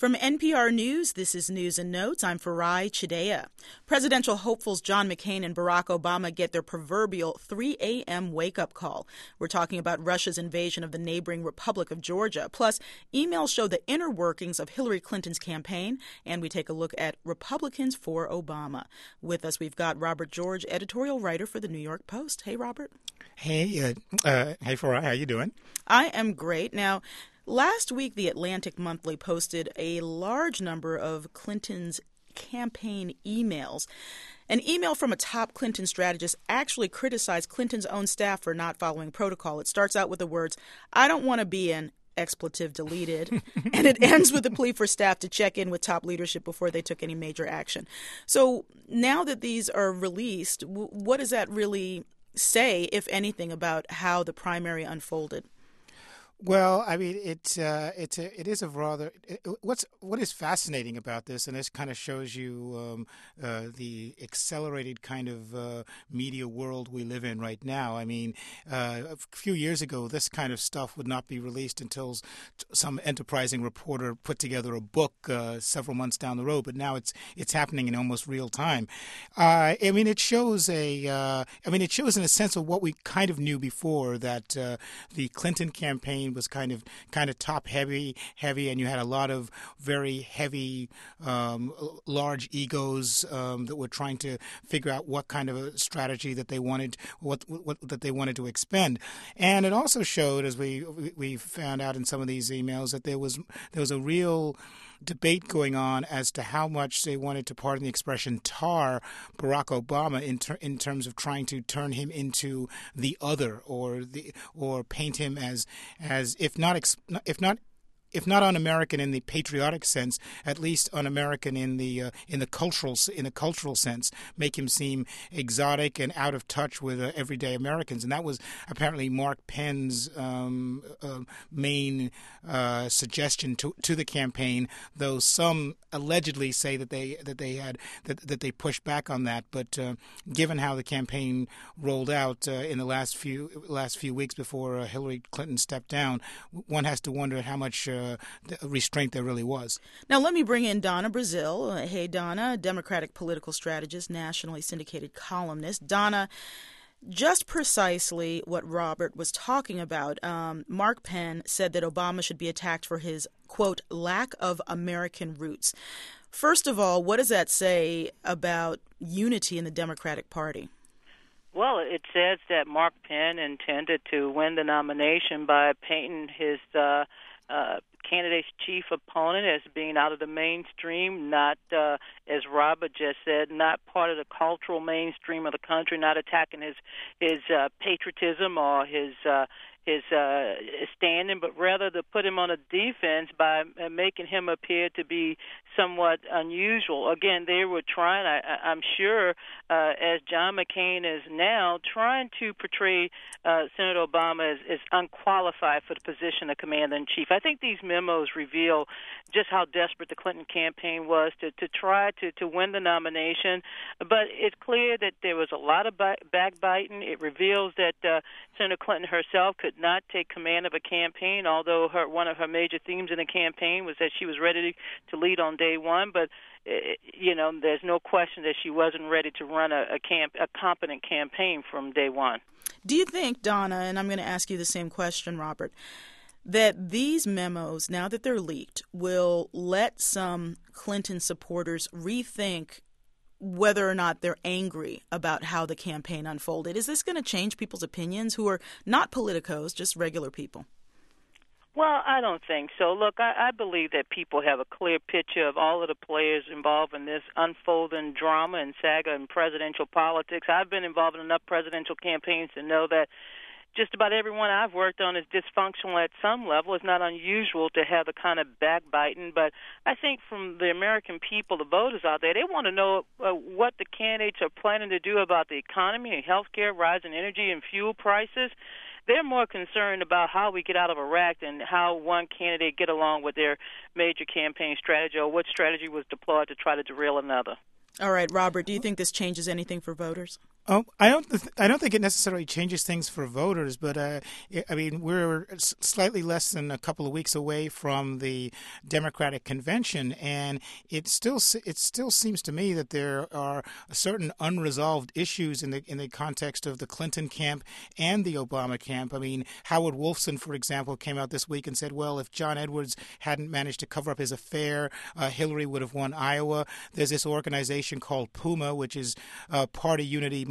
From NPR News, this is News and Notes. I'm Farai Chideya. Presidential hopefuls John McCain and Barack Obama get their proverbial 3 a.m. wake-up call. We're talking about Russia's invasion of the neighboring Republic of Georgia. Plus, emails show the inner workings of Hillary Clinton's campaign, and we take a look at Republicans for Obama. With us, we've got Robert George, editorial writer for the New York Post. Hey, Robert. Hey, Farai, how you doing? I am great. Now, last week, the Atlantic Monthly posted a large number of Clinton's campaign emails. An email from a top Clinton strategist actually criticized Clinton's own staff for not following protocol. It starts out with the words, "I don't want to be an expletive deleted," and it ends with a plea for staff to check in with top leadership before they took any major action. So now that these are released, what does that really say, if anything, about how the primary unfolded? Well, I mean, it is a rather what is fascinating about this, and this kind of shows you the accelerated kind of media world we live in right now. I mean, a few years ago, this kind of stuff would not be released until some enterprising reporter put together a book several months down the road. But now it's happening in almost real time. I mean, it shows in a sense of what we kind of knew before, that the Clinton campaign was kind of top heavy, and you had a lot of very heavy, large egos that were trying to figure out what kind of a strategy that they wanted, what that they wanted to expend. And it also showed, as we found out in some of these emails, that there was a real debate going on as to how much they wanted to, pardon the expression, tar Barack Obama in terms of trying to turn him into the other, or paint him as if not un-American in the patriotic sense, at least un-American in the cultural sense, make him seem exotic and out of touch with everyday Americans. And that was apparently Mark Penn's main suggestion to the campaign. Though some allegedly say that they pushed back on that. But given how the campaign rolled out in the last few weeks before Hillary Clinton stepped down, one has to wonder how much restraint there really was. Now let me bring in Donna Brazile. Hey, Donna, Democratic political strategist, nationally syndicated columnist. Donna, just precisely what Robert was talking about. Mark Penn said that Obama should be attacked for his, quote, lack of American roots. First of all, what does that say about unity in the Democratic Party? Well, it says that Mark Penn intended to win the nomination by painting his candidate's chief opponent as being out of the mainstream, not, as Robert just said, not part of the cultural mainstream of the country, not attacking his patriotism or his standing, but rather to put him on a defense by making him appear to be somewhat unusual. Again, they were trying, I'm sure, as John McCain is now, trying to portray Senator Obama as unqualified for the position of commander-in-chief. I think these memos reveal just how desperate the Clinton campaign was to try to win the nomination. But it's clear that there was a lot of backbiting. It reveals that Senator Clinton herself could not take command of a campaign, although one of her major themes in the campaign was that she was ready to lead on day one. But there's no question that she wasn't ready to run a competent campaign from day one. Do you think, Donna, and I'm going to ask you the same question, Robert, that these memos, now that they're leaked, will let some Clinton supporters rethink whether or not they're angry about how the campaign unfolded? Is this going to change people's opinions who are not politicos, just regular people? Well, I don't think so. Look, I believe that people have a clear picture of all of the players involved in this unfolding drama and saga in presidential politics. I've been involved in enough presidential campaigns to know that just about everyone I've worked on is dysfunctional at some level. It's not unusual to have the kind of backbiting, but I think from the American people, the voters out there, they want to know what the candidates are planning to do about the economy and health care, rising energy and fuel prices. They're more concerned about how we get out of Iraq than how one candidate get along with their major campaign strategy or what strategy was deployed to try to derail another. All right, Robert, do you think this changes anything for voters? I don't think it necessarily changes things for voters, but I mean, we're slightly less than a couple of weeks away from the Democratic convention, and it still seems to me that there are certain unresolved issues in the context of the Clinton camp and the Obama camp. I mean, Howard Wolfson, for example, came out this week and said, well, if John Edwards hadn't managed to cover up his affair, Hillary would have won Iowa. There's this organization called PUMA, which is Party Unity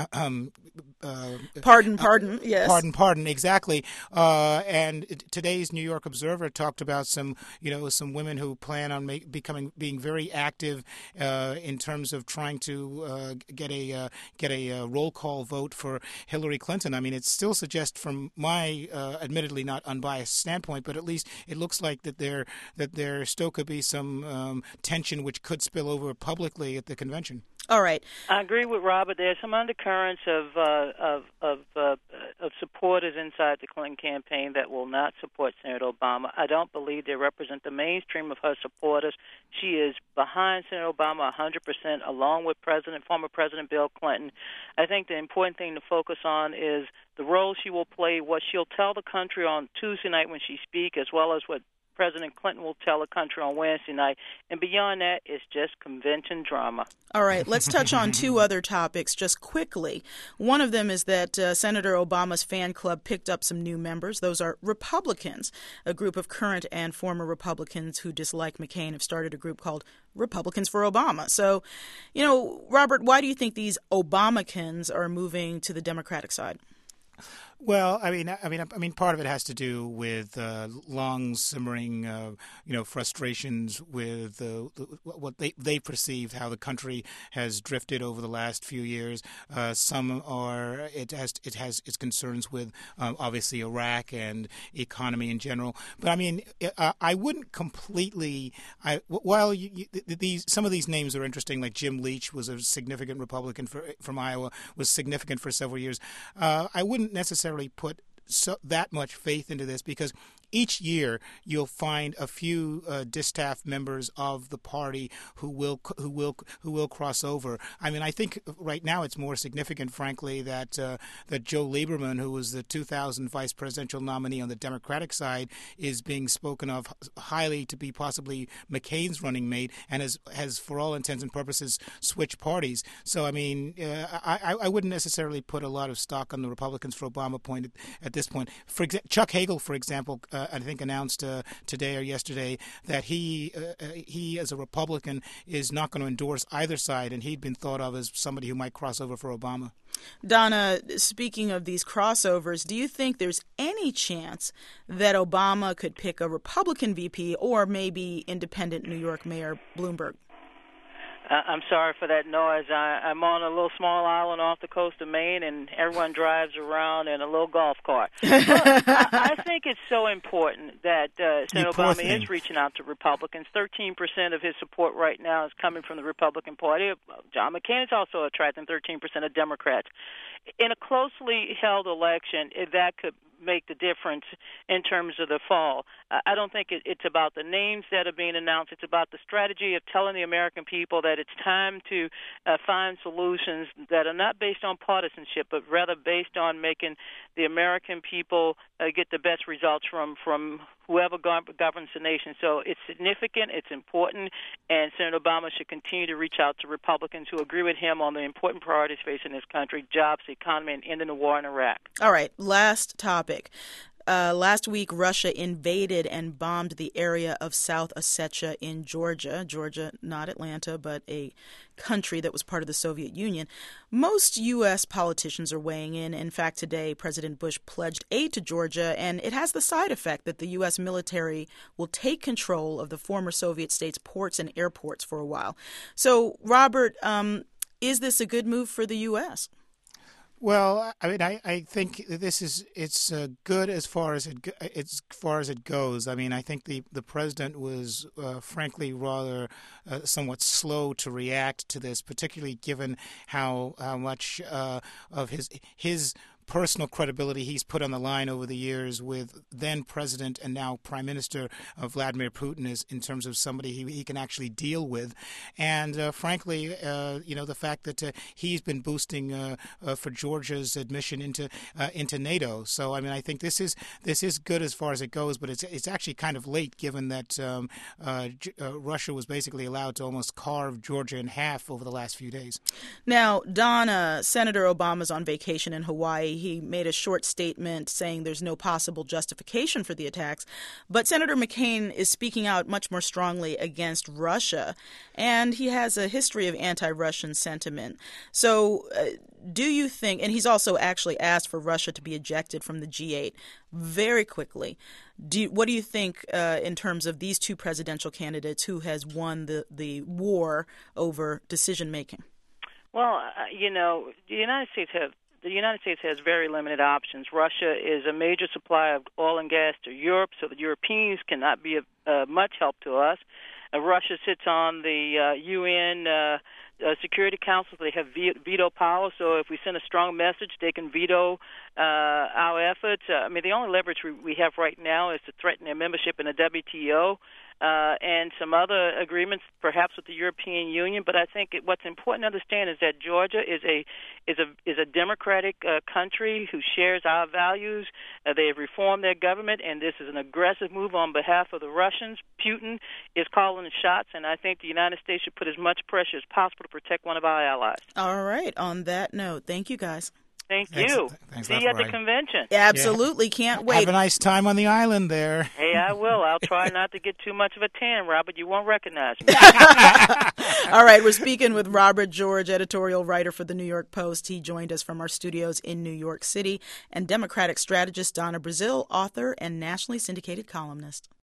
Pardon, yes. Pardon, exactly. And today's New York Observer talked about some women who plan on being very active in terms of trying to get a roll call vote for Hillary Clinton. I mean, it still suggests, from my admittedly not unbiased standpoint, but at least it looks like that there still could be some tension which could spill over publicly at the convention. All right. I agree with Robert. There's some undercurrents of supporters inside the Clinton campaign that will not support Senator Obama. I don't believe they represent the mainstream of her supporters. She is behind Senator Obama 100%, along with former President Bill Clinton. I think the important thing to focus on is the role she will play, what she'll tell the country on Tuesday night when she speaks, as well as what President Clinton will tell the country on Wednesday night. And beyond that, it's just convention drama. All right, let's touch on two other topics just quickly. One of them is that Senator Obama's fan club picked up some new members. Those are Republicans. A group of current and former Republicans who dislike McCain have started a group called Republicans for Obama. So, Robert, why do you think these Obamacans are moving to the Democratic side? Well, I mean, part of it has to do with long simmering, frustrations with what they perceive how the country has drifted over the last few years. Some are it has its concerns with obviously Iraq and economy in general. But I mean, I wouldn't completely. Some of these names are interesting. Like Jim Leach was a significant Republican from Iowa, was significant for several years. I wouldn't necessarily put that much faith into this, because each year you'll find a few distaff members of the party who will cross over. I mean, I think right now it's more significant, frankly, that Joe Lieberman, who was the 2000 vice presidential nominee on the Democratic side, is being spoken of highly to be possibly McCain's running mate, and has for all intents and purposes switched parties. So I mean, I wouldn't necessarily put a lot of stock on the Republicans for Obama point at this point. Chuck Hagel, for example, I think announced today or yesterday that he as a Republican is not going to endorse either side, and he'd been thought of as somebody who might cross over for Obama. Donna, speaking of these crossovers, do you think there's any chance that Obama could pick a Republican VP or maybe independent New York Mayor Bloomberg? I'm sorry for that noise. I'm on a little small island off the coast of Maine, and everyone drives around in a little golf cart. I think it's so important that Senator Obama is reaching out to Republicans. 13% of his support right now is coming from the Republican Party. John McCain is also attracting 13% of Democrats. In a closely held election, that could make the difference in terms of the fall. I don't think it's about the names that are being announced. It's about the strategy of telling the American people that it's time to find solutions that are not based on partisanship, but rather based on making the American people get the best results from whoever governs the nation. So it's significant, it's important, and Senator Obama should continue to reach out to Republicans who agree with him on the important priorities facing this country: jobs, the economy, and ending the war in Iraq. All right, last topic. Last week, Russia invaded and bombed the area of South Ossetia in Georgia. Georgia, not Atlanta, but a country that was part of the Soviet Union. Most U.S. politicians are weighing in. In fact, today, President Bush pledged aid to Georgia, and it has the side effect that the U.S. military will take control of the former Soviet states' ports and airports for a while. So, Robert, is this a good move for the U.S.? Well, I mean, I think it's good as far as it goes. I mean, I think the president was frankly rather somewhat slow to react to this, particularly given how much of his personal credibility he's put on the line over the years with then President and now Prime Minister Vladimir Putin is in terms of somebody he can actually deal with. And frankly, the fact that he's been boosting for Georgia's admission into NATO. So I mean, I think this is good as far as it goes, but it's actually kind of late given that Russia was basically allowed to almost carve Georgia in half over the last few days. Now, Donna, Senator Obama's on vacation in Hawaii. He made a short statement saying there's no possible justification for the attacks, but Senator McCain is speaking out much more strongly against Russia, and he has a history of anti-Russian sentiment. So do you think, and he's also actually asked for Russia to be ejected from the G8 very quickly. What do you think in terms of these two presidential candidates, who has won the war over decision making? Well, the United States has very limited options. Russia is a major supplier of oil and gas to Europe, so the Europeans cannot be of much help to us. Russia sits on the UN Security Council. They have veto power, so if we send a strong message, they can veto our efforts. The only leverage we have right now is to threaten their membership in the WTO. And some other agreements, perhaps with the European Union. But I think what's important to understand is that Georgia is a democratic country who shares our values. They have reformed their government, and this is an aggressive move on behalf of the Russians. Putin is calling the shots, and I think the United States should put as much pressure as possible to protect one of our allies. All right. On that note, thank you, guys. Thank you. Thanks See you at the convention. Absolutely. Yeah. Can't wait. Have a nice time on the island there. Hey, I will. I'll try not to get too much of a tan, Robert. You won't recognize me. All right. We're speaking with Robert George, editorial writer for the New York Post. He joined us from our studios in New York City. And Democratic strategist Donna Brazile, author and nationally syndicated columnist.